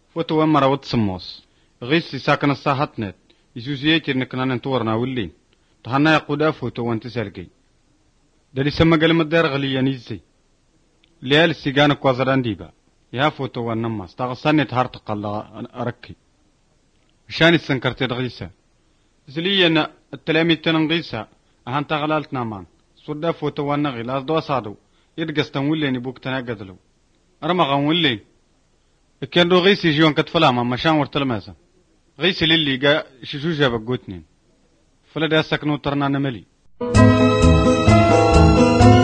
فتو أمرا وتسموس غيسي ساكن الصاحتنت يسوسيتي نكنا ننتورنا ولين تهنا يقودا فوتو وانت سالكي دلي سما قال مدار غليا نيزي ليال السيجان كوازران ديبا يا فوتو والنماس تغصاني تهارت قلا أركي شاني السنكرتي غيسا زليا التلاميذ تنغيسا أهان تغلالت نامان صدا فوتو والنغي لاز دو صادو يرقستن ولين يبوك تناقدلو أرمغان ولين كان دو غيسي جيوان كتفلاما مشان ورتلماسا غيسي للي قا شجوجا بقوتنين فلا دا سكنو ترنا نملي